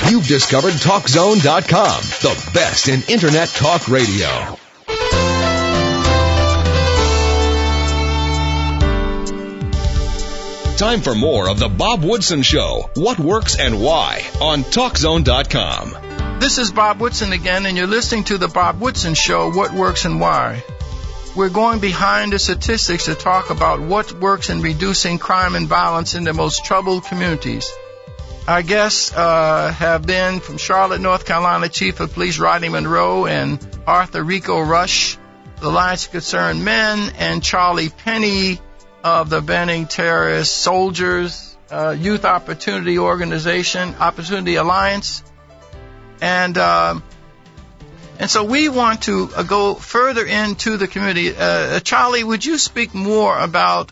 You've discovered TalkZone.com, the best in Internet talk radio. Time for more of the Bob Woodson Show, What Works and Why, on TalkZone.com. This is Bob Woodson again, and you're listening to the Bob Woodson Show, What Works and Why. We're going behind the statistics to talk about what works in reducing crime and violence in the most troubled communities. Our guests have been from Charlotte, North Carolina, Chief of Police Rodney Monroe and Arthur Rico Rush, the Alliance of Concerned Men, and Charlie Penny of the Banning Terrorist Soldiers Youth Opportunity Organization, Opportunity Alliance. And so we want to go further into the community. Charlie, would you speak more about,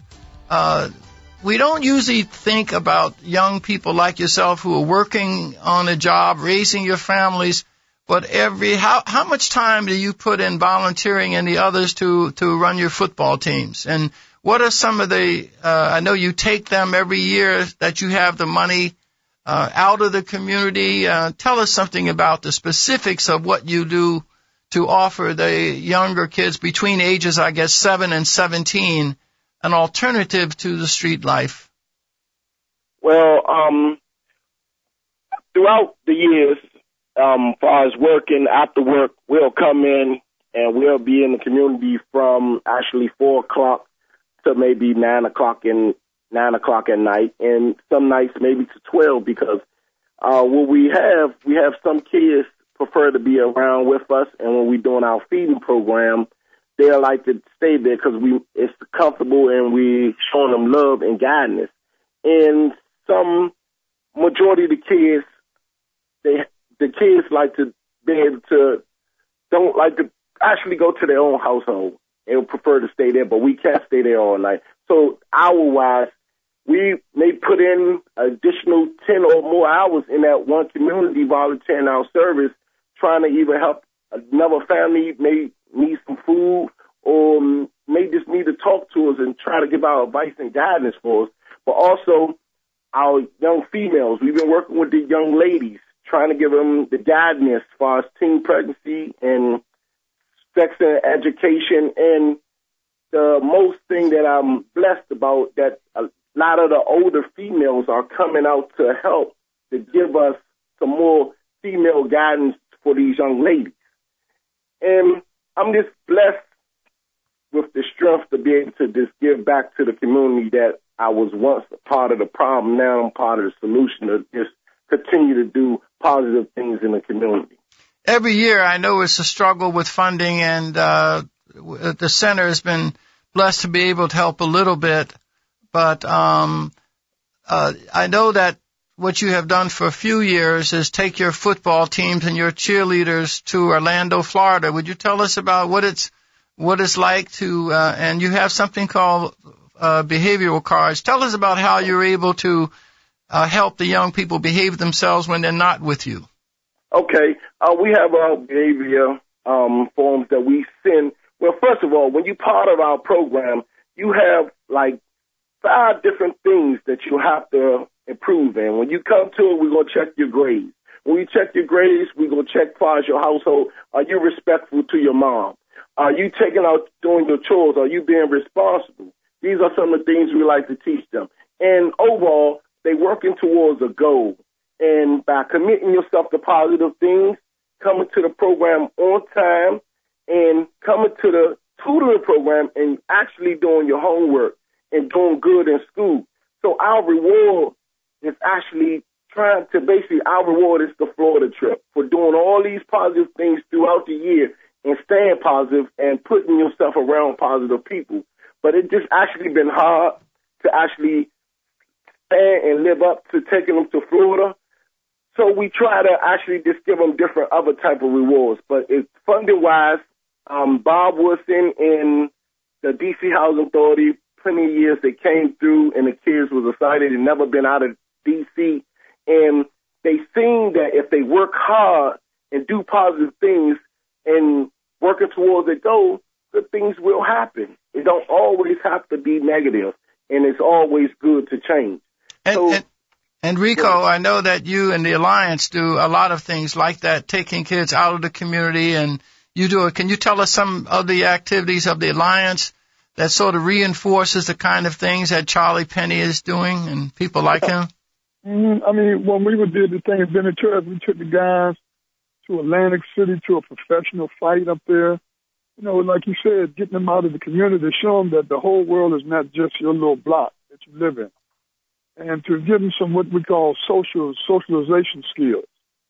we don't usually think about young people like yourself who are working on a job, raising your families, but how much time do you put in volunteering and the others to run your football teams? And what are some of the, I know you take them every year that you have the money out of the community. Tell us something about the specifics of what you do to offer the younger kids between ages, I guess, 7 and 17, an alternative to the street life. Well, throughout the years, as far as working after work, we'll come in and we'll be in the community from actually 4 o'clock to maybe 9 o'clock at night, and some nights maybe to 12, because what we have some kids prefer to be around with us, and when we're doing our feeding program, they like to stay there because it's comfortable and we showing them love and guidance. And some majority of the kids, the kids like to be able to, don't like to actually go to their own household and prefer to stay there, but we can't stay there all night. So hour-wise, we may put in additional 10 or more hours in that one community volunteering our service, trying to either help another family, may need some food, or may just need to talk to us and try to give our advice and guidance for us. But also our young females. We've been working with the young ladies, trying to give them the guidance as far as teen pregnancy and sex and education. And the most thing that I'm blessed about, that a lot of the older females are coming out to help to give us some more female guidance for these young ladies. And I'm just blessed with the strength to be able to just give back to the community that I was once a part of the problem. Now I'm part of the solution, to just continue to do positive things in the community. Every year, I know it's a struggle with funding, and the center has been blessed to be able to help a little bit. But I know that what you have done for a few years is take your football teams and your cheerleaders to Orlando, Florida. Would you tell us about what it's like to, and you have something called behavioral cards. Tell us about how you're able to help the young people behave themselves when they're not with you. Okay. We have our behavior forms that we send. Well, first of all, when you're part of our program, you have like 5 different things that you have to improve in. When you come to it, we're going to check your grades. When we check your grades, we're going to check as far as your household. Are you respectful to your mom? Are you taking out doing your chores? Are you being responsible? These are some of the things we like to teach them. And overall, they working towards a goal. And by committing yourself to positive things, coming to the program on time, and coming to the tutoring program and actually doing your homework and doing good in school. So our reward is actually our reward is the Florida trip for doing all these positive things throughout the year and staying positive and putting yourself around positive people. But it just actually been hard to actually stand and live up to taking them to Florida. So we try to actually just give them different other type of rewards. But it's funding-wise, Bob Woodson and the D.C. Housing Authority, plenty of years they came through and the kids was excited and never been out of D.C. And they seen that if they work hard and do positive things and working towards a goal, good things will happen. It don't always have to be negative, and it's always good to change. And And Rico, I know that you and the Alliance do a lot of things like that, taking kids out of the community, and you do it. Can you tell us some of the activities of the Alliance that sort of reinforces the kind of things that Charlie Penny is doing and people like him? I mean, when we did the thing at Bennett Terrace, we took the guys to Atlantic City to a professional fight up there. You know, like you said, getting them out of the community, show them that the whole world is not just your little block that you live in. And to give them some what we call socialization skills.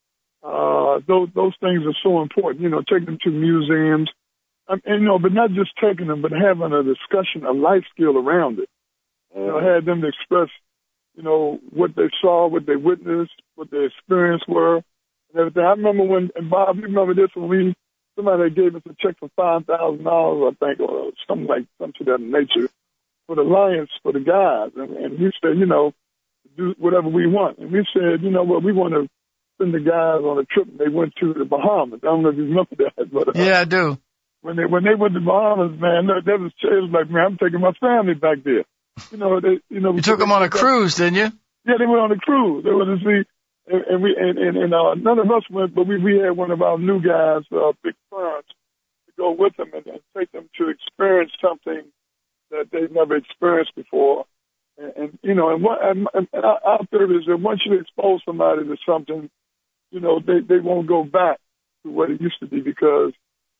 Those things are so important. You know, taking them to museums, and, you know, but not just taking them, but having a discussion, a life skill around it. You know, had them to express, you know, what they saw, what they witnessed, what their experience were, and everything. I remember when, and Bob, you remember this when somebody gave us a check for $5,000, I think, or something to that nature, for the Alliance, for the guys. And we said, you know, do whatever we want. And we said, you know what, we want to send the guys on a trip. And they went to the Bahamas. I don't know if you remember that. But, yeah, I do. When they went to the Bahamas, man, it was like, man, I'm taking my family back there. You know, you took them on a cruise, didn't you? Yeah, they went on a cruise. They went to see, and none of us went, but we had one of our new guys, Big Ferns, to go with them and take them to experience something that they've never experienced before. And you know, and our theory is that once you expose somebody to something, you know, they won't go back to what it used to be, because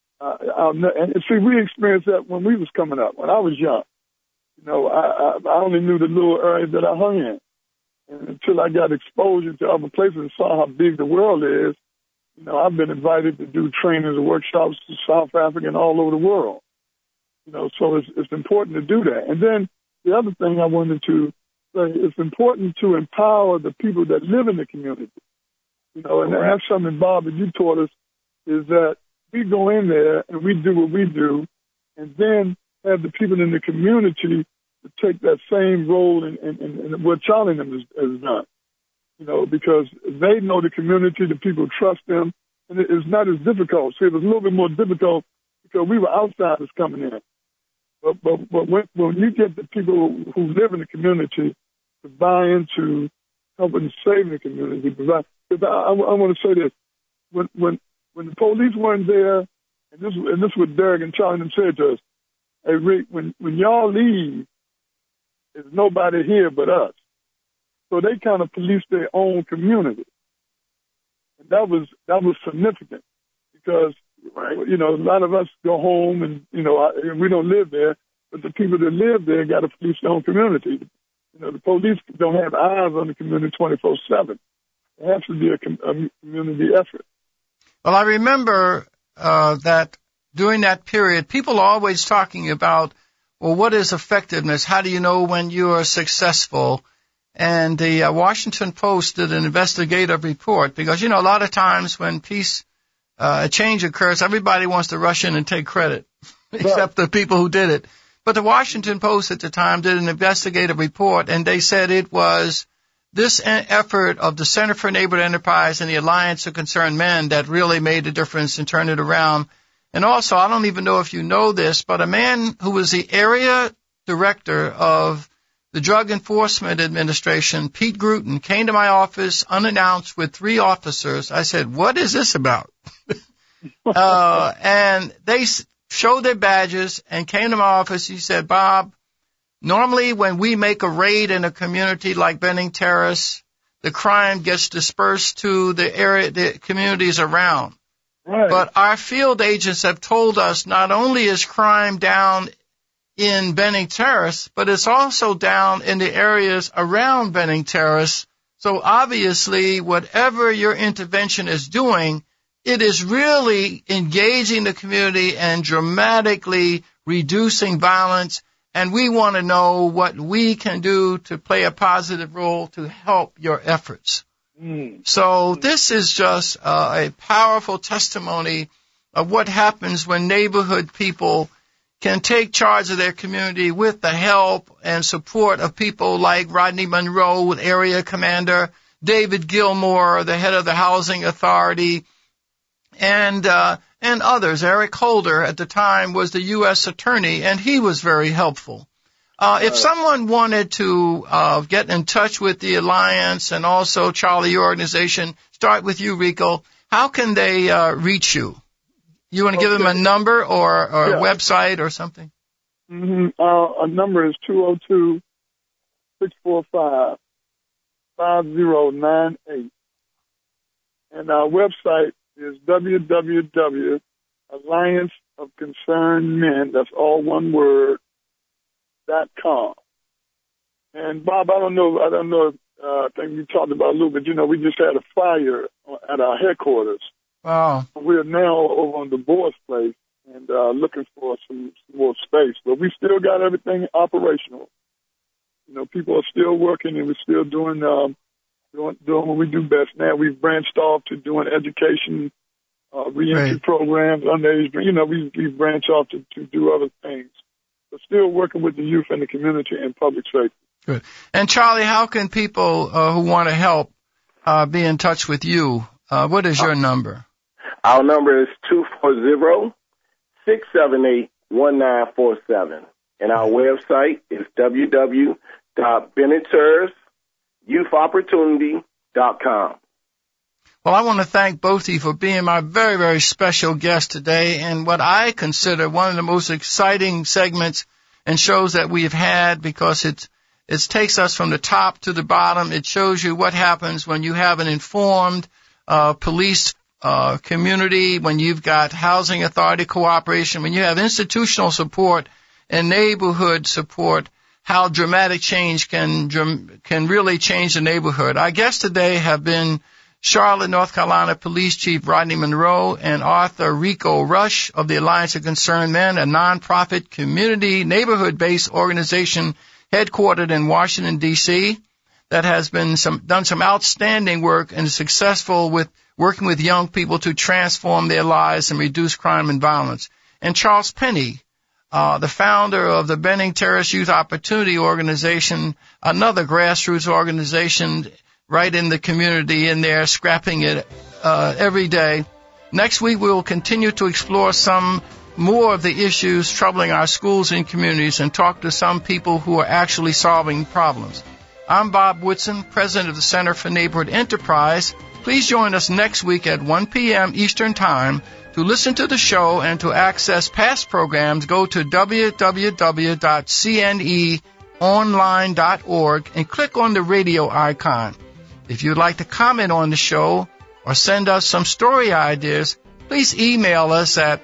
and see, we experienced that when we was coming up, when I was young. You know, I only knew the little area that I hung in. And until I got exposure to other places and saw how big the world is, you know, I've been invited to do trainings and workshops to South Africa and all over the world. You know, so it's important to do that. And then the other thing I wanted to say, it's important to empower the people that live in the community. You know, and that's something, Bob, that you taught us, is that we go in there and we do what we do, and then have the people in the community to take that same role in what Charlie and them has done. You know, because they know the community, the people trust them, and it's not as difficult. See, it was a little bit more difficult because we were outsiders coming in. But when you get the people who live in the community to buy into helping save the community, because I want to say this, when the police weren't there, and this is what Derek and Charlie and them said to us, hey Rick, when y'all leave, there's nobody here but us. So they kind of policed their own community, and that was significant, because you know, a lot of us go home and, you know, we don't live there, but the people that live there got to police their own community. You know, the police don't have eyes on the community 24/7. It has to be a community effort. Well, I remember that during that period, people are always talking about, well, what is effectiveness? How do you know when you are successful? And the Washington Post did an investigative report, because, you know, a lot of times when a change occurs, everybody wants to rush in and take credit, except the people who did it. But the Washington Post at the time did an investigative report, and they said it was this effort of the Center for Neighborhood Enterprise and the Alliance of Concerned Men that really made a difference and turned it around. And also, I don't even know if you know this, but a man who was the area director of the Drug Enforcement Administration, Pete Grutten, came to my office unannounced with 3 officers. I said, what is this about? And they showed their badges and came to my office. He said, Bob, normally when we make a raid in a community like Benning Terrace, the crime gets dispersed to the communities around. Right. But our field agents have told us not only is crime down in Benning Terrace, but it's also down in the areas around Benning Terrace. So obviously, whatever your intervention is doing, it is really engaging the community and dramatically reducing violence. And we want to know what we can do to play a positive role to help your efforts. So this is just a powerful testimony of what happens when neighborhood people can take charge of their community with the help and support of people like Rodney Monroe, area commander, David Gilmore, the head of the Housing Authority, and others. Eric Holder at the time was the U.S. attorney, and he was very helpful. If someone wanted to get in touch with the Alliance and also, Charlie, your organization, start with you, Rico, how can they reach you? You want to give them a number or a website or something? Mm-hmm. Our number is 202-645-5098. And our website is www.allianceofconcernedmen, that's all one word, .com. And Bob, I don't know, I think we talked about a little bit, we just had a fire at our headquarters. Wow. We're now over on the board's place and looking for some more space, but we still got everything operational. People are still working and we're still doing what we do best. Now we've branched off to doing education, reentry programs, underage. We branch off to do other things, but still working with the youth and the community and public safety. Good. And Charlie, how can people who want to help be in touch with you? What is your number? Our number is 240-678-1947. And our website is www.BennettersYouthOpportunity.com. Well, I want to thank both of you for being my very, very special guest today and what I consider one of the most exciting segments and shows that we've had, because it takes us from the top to the bottom. It shows you what happens when you have an informed police community, when you've got housing authority cooperation, when you have institutional support and neighborhood support, how dramatic change can really change the neighborhood. Our guests today have been Charlotte, North Carolina Police Chief Rodney Monroe and Arthur Rico Rush of the Alliance of Concerned Men, a nonprofit community neighborhood-based organization headquartered in Washington, D.C., that has been done some outstanding work and is successful with working with young people to transform their lives and reduce crime and violence. And Charles Penny, the founder of the Benning Terrace Youth Opportunity Organization, another grassroots organization right in the community in there, scrapping it every day. Next week, we will continue to explore some more of the issues troubling our schools and communities and talk to some people who are actually solving problems. I'm Bob Woodson, president of the Center for Neighborhood Enterprise. Please join us next week at 1 p.m. Eastern Time. To listen to the show and to access past programs, go to www.cneonline.org and click on the radio icon. If you'd like to comment on the show or send us some story ideas, please email us at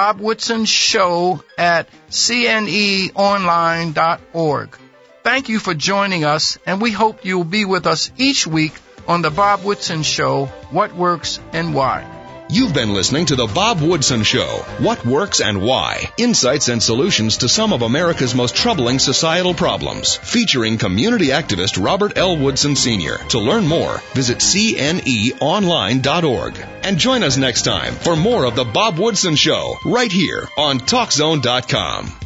bobwoodsonshow@cneonline.org. Thank you for joining us, and we hope you'll be with us each week on The Bob Woodson Show, What Works and Why. You've been listening to The Bob Woodson Show, What Works and Why, insights and solutions to some of America's most troubling societal problems, featuring community activist Robert L. Woodson Sr. To learn more, visit cneonline.org. And join us next time for more of The Bob Woodson Show, right here on TalkZone.com.